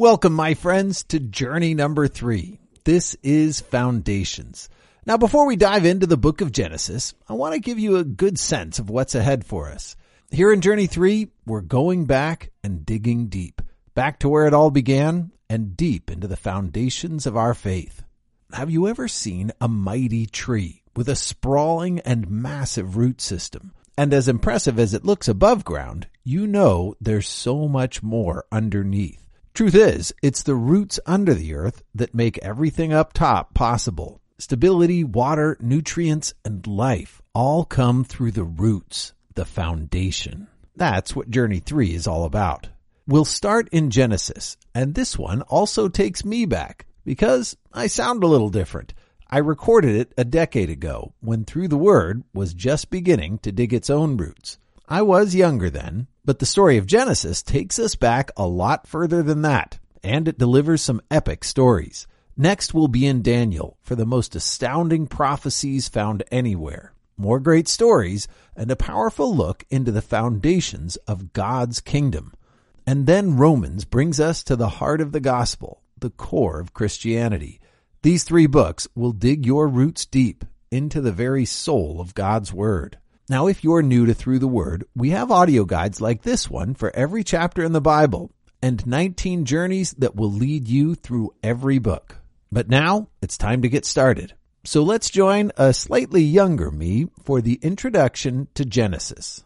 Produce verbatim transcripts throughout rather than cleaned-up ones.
Welcome, my friends, to journey number three. This is Foundations. Now, before we dive into the book of Genesis, I want to give you a good sense of what's ahead for us. Here in Journey three, we're going back and digging deep, back to where it all began and deep into the foundations of our faith. Have you ever seen a mighty tree with a sprawling and massive root system? And as impressive as it looks above ground, you know there's so much more underneath. Truth is, it's the roots under the earth that make everything up top possible. Stability, water, nutrients, and life all come through the roots, the foundation. That's what Journey three is all about. We'll start in Genesis, and this one also takes me back because I sound a little different. I recorded it a decade ago when Through the Word was just beginning to dig its own roots. I was younger then, but the story of Genesis takes us back a lot further than that, and it delivers some epic stories. Next we'll be in Daniel for the most astounding prophecies found anywhere, more great stories, and a powerful look into the foundations of God's kingdom. And then Romans brings us to the heart of the gospel, the core of Christianity. These three books will dig your roots deep into the very soul of God's Word. Now, if you're new to Through the Word, we have audio guides like this one for every chapter in the Bible and nineteen journeys that will lead you through every book. But now it's time to get started. So let's join a slightly younger me for the introduction to Genesis.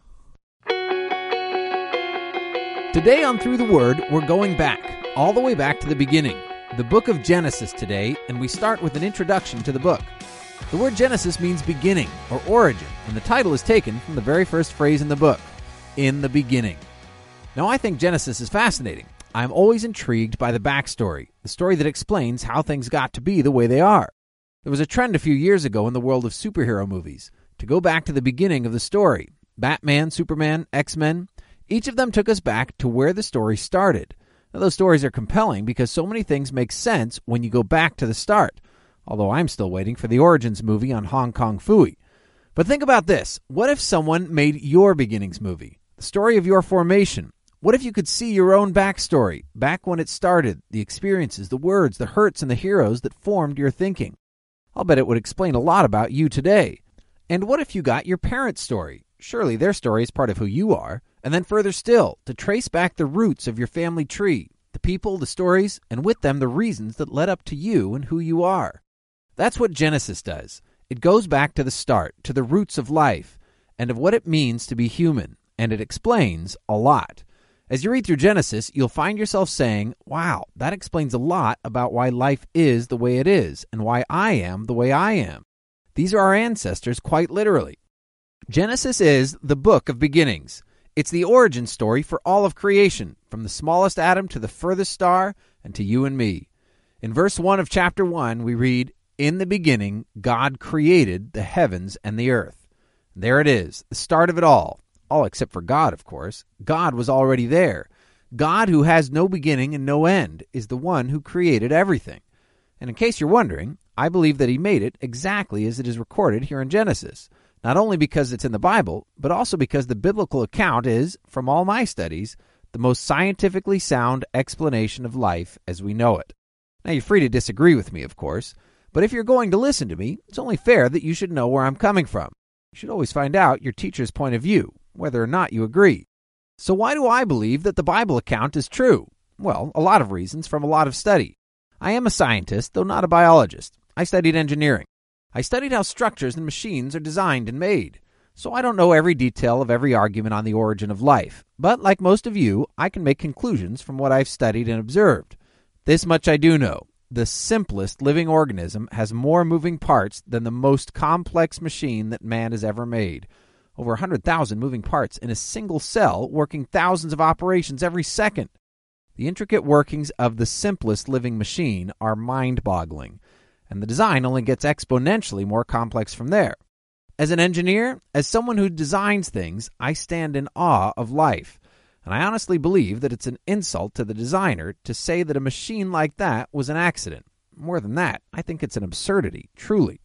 Today on Through the Word, we're going back, all the way back to the beginning, the book of Genesis today, and we start with an introduction to the book. The word Genesis means beginning or origin, and the title is taken from the very first phrase in the book, in the beginning. Now, I think Genesis is fascinating. I'm always intrigued by the backstory, the story that explains how things got to be the way they are. There was a trend a few years ago in the world of superhero movies to go back to the beginning of the story. Batman, Superman, X-Men, each of them took us back to where the story started. Now, those stories are compelling because so many things make sense when you go back to the start. Although I'm still waiting for the Origins movie on Hong Kong Phooey. But think about this. What if someone made your beginnings movie? The story of your formation. What if you could see your own backstory, back when it started, the experiences, the words, the hurts, and the heroes that formed your thinking? I'll bet it would explain a lot about you today. And what if you got your parents' story? Surely their story is part of who you are. And then further still, to trace back the roots of your family tree, the people, the stories, and with them the reasons that led up to you and who you are. That's what Genesis does. It goes back to the start, to the roots of life, and of what it means to be human, and it explains a lot. As you read through Genesis, you'll find yourself saying, wow, that explains a lot about why life is the way it is, and why I am the way I am. These are our ancestors, quite literally. Genesis is the book of beginnings. It's the origin story for all of creation, from the smallest atom to the furthest star, and to you and me. In verse one of chapter one, we read, "In the beginning, God created the heavens and the earth." There it is, the start of it all. All except for God, of course. God was already there. God, who has no beginning and no end, is the one who created everything. And in case you're wondering, I believe that he made it exactly as it is recorded here in Genesis. Not only because it's in the Bible, but also because the biblical account is, from all my studies, the most scientifically sound explanation of life as we know it. Now, you're free to disagree with me, of course. But if you're going to listen to me, it's only fair that you should know where I'm coming from. You should always find out your teacher's point of view, whether or not you agree. So why do I believe that the Bible account is true? Well, a lot of reasons from a lot of study. I am a scientist, though not a biologist. I studied engineering. I studied how structures and machines are designed and made. So I don't know every detail of every argument on the origin of life. But like most of you, I can make conclusions from what I've studied and observed. This much I do know. The simplest living organism has more moving parts than the most complex machine that man has ever made. Over one hundred thousand moving parts in a single cell working thousands of operations every second. The intricate workings of the simplest living machine are mind-boggling, and the design only gets exponentially more complex from there. As an engineer, as someone who designs things, I stand in awe of life. And I honestly believe that it's an insult to the designer to say that a machine like that was an accident. More than that, I think it's an absurdity, truly.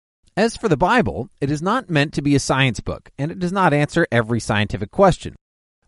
As for the Bible, it is not meant to be a science book, and it does not answer every scientific question.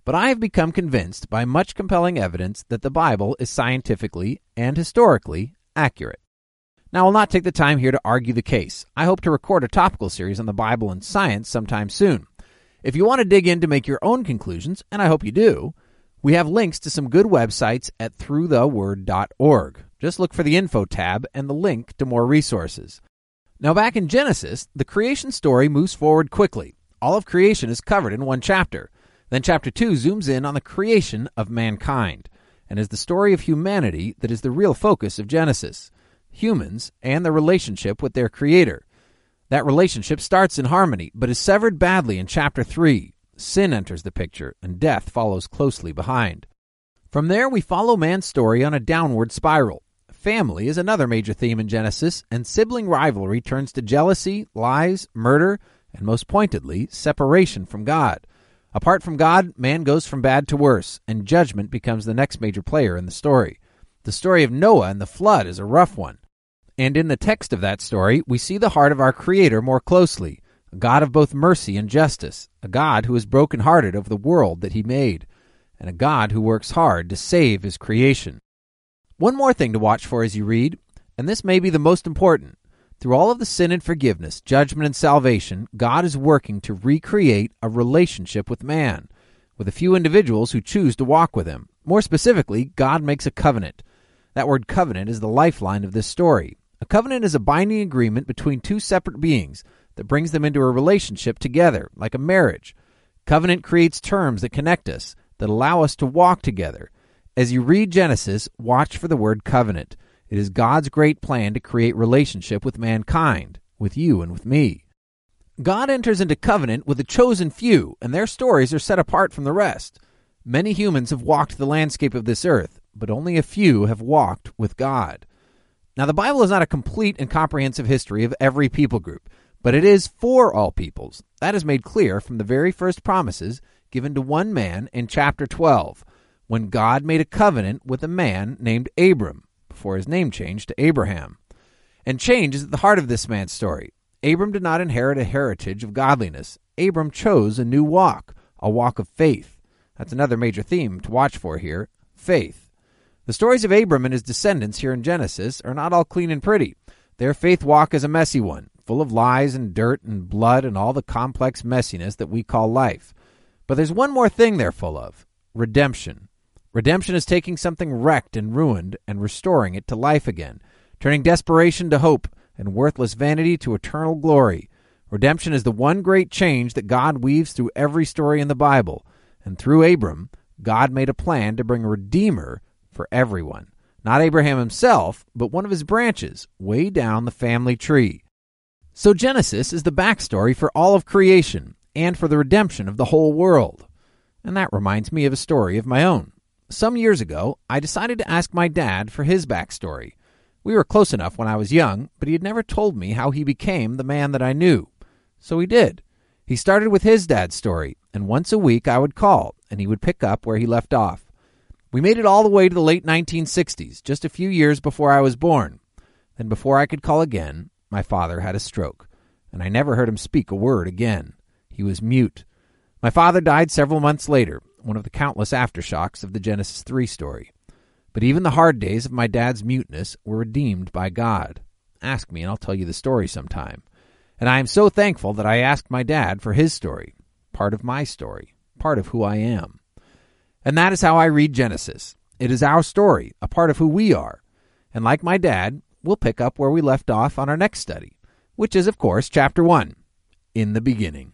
but I have become convinced by much compelling evidence that the Bible is scientifically and historically accurate. Now, I'll not take the time here to argue the case. I hope to record a topical series on the Bible and science sometime soon. If you want to dig in to make your own conclusions, and I hope you do, we have links to some good websites at through the word dot org. Just look for the info tab and the link to more resources. Now, back in Genesis, the creation story moves forward quickly. All of creation is covered in one chapter. Then chapter two zooms in on the creation of mankind, and is the story of humanity that is the real focus of Genesis. Humans and their relationship with their Creator. That relationship starts in harmony, but is severed badly in chapter three. Sin enters the picture, and death follows closely behind. From there, we follow man's story on a downward spiral. Family is another major theme in Genesis, and sibling rivalry turns to jealousy, lies, murder, and most pointedly, separation from God. Apart from God, man goes from bad to worse, and judgment becomes the next major player in the story. The story of Noah and the flood is a rough one. And in the text of that story, we see the heart of our Creator more closely, a God of both mercy and justice, a God who is brokenhearted over the world that He made, and a God who works hard to save His creation. One more thing to watch for as you read, and this may be the most important. Through all of the sin and forgiveness, judgment and salvation, God is working to recreate a relationship with man, with a few individuals who choose to walk with Him. More specifically, God makes a covenant. That word covenant is the lifeline of this story. A covenant is a binding agreement between two separate beings that brings them into a relationship together, like a marriage. Covenant creates terms that connect us, that allow us to walk together. As you read Genesis, watch for the word covenant. It is God's great plan to create relationship with mankind, with you and with me. God enters into covenant with a chosen few, and their stories are set apart from the rest. Many humans have walked the landscape of this earth, but only a few have walked with God. Now, the Bible is not a complete and comprehensive history of every people group, but it is for all peoples. That is made clear from the very first promises given to one man in chapter twelve, when God made a covenant with a man named Abram, before his name changed to Abraham. And change is at the heart of this man's story. Abram did not inherit a heritage of godliness. Abram chose a new walk, a walk of faith. That's another major theme to watch for here, faith. The stories of Abram and his descendants here in Genesis are not all clean and pretty. Their faith walk is a messy one, full of lies and dirt and blood and all the complex messiness that we call life. But there's one more thing they're full of, redemption. Redemption is taking something wrecked and ruined and restoring it to life again, turning desperation to hope and worthless vanity to eternal glory. Redemption is the one great change that God weaves through every story in the Bible. And through Abram, God made a plan to bring a Redeemer for everyone. Not Abraham himself, but one of his branches, way down the family tree. So Genesis is the backstory for all of creation and for the redemption of the whole world. And that reminds me of a story of my own. Some years ago, I decided to ask my dad for his backstory. We were close enough when I was young, but he had never told me how he became the man that I knew. So he did. He started with his dad's story, and once a week I would call, and he would pick up where he left off. We made it all the way to the late nineteen sixties, just a few years before I was born. Then before I could call again, my father had a stroke, and I never heard him speak a word again. He was mute. My father died several months later, one of the countless aftershocks of the Genesis three story. But even the hard days of my dad's muteness were redeemed by God. Ask me and I'll tell you the story sometime. And I am so thankful that I asked my dad for his story, part of my story, part of who I am. And that is how I read Genesis. It is our story, a part of who we are. And like my dad, we'll pick up where we left off on our next study, which is, of course, chapter one, in the beginning.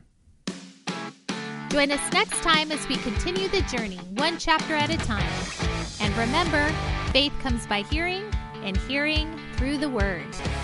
Join us next time as we continue the journey, one chapter at a time. And remember, faith comes by hearing, and hearing through the Word.